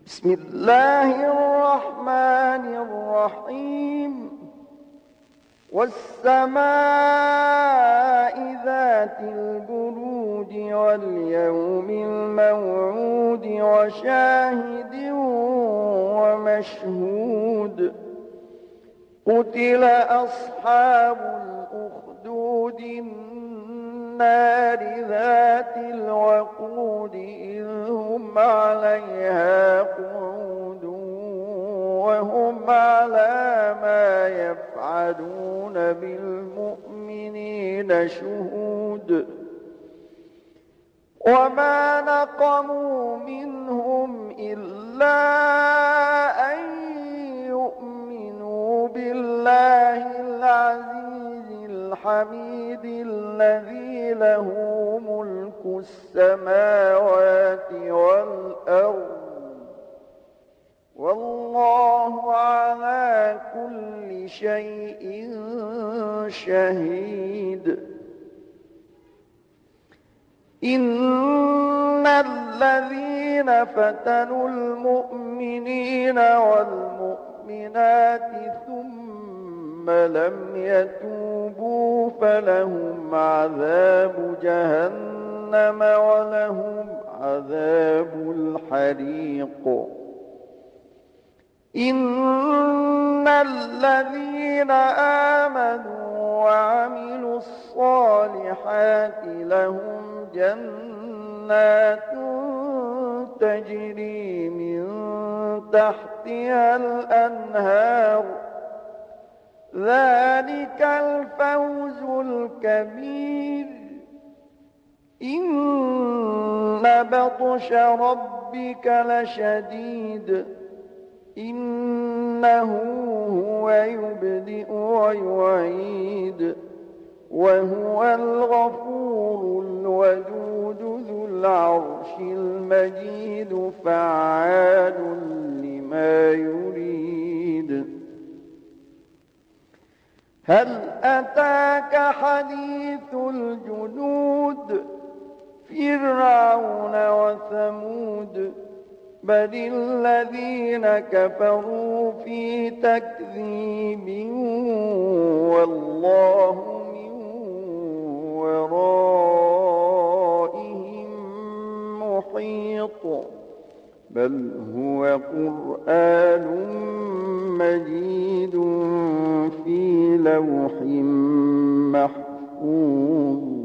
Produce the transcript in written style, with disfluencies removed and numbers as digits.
بسم الله الرحمن الرحيم. والسماء ذات البروج واليوم الموعود وشاهد ومشهود. قتل أصحاب الأخدود النار ذات الوقود إذ هم عليها قعود وهم على ما يفعلون بالمؤمنين شهود. وما نقموا منهم إلا أن يؤمنوا بالله العزيز الحميد الذي له ملك السماوات والأرض والله على كل شيء شهيد. إن الذين فتنوا المؤمنين والمؤمنات ثم لم يتوبوا فلهم عذاب جهنم ولهم عذاب الحريق. إن الذين آمنوا وعملوا الصالحات لهم جنات تجري من تحتها الأنهار ذلك الفوز الكبير. إن بطش ربك لشديد إنه هو يبدئ ويعيد وهو الغفور الودود ذو العرش المجيد فعال لما يريد. هل أتاك حديث الجنود فرعون وثمود بل الذين كفروا في تكذيب والله من ورائهم محيط بل هو قرآن مجيد في لوح محفوظ.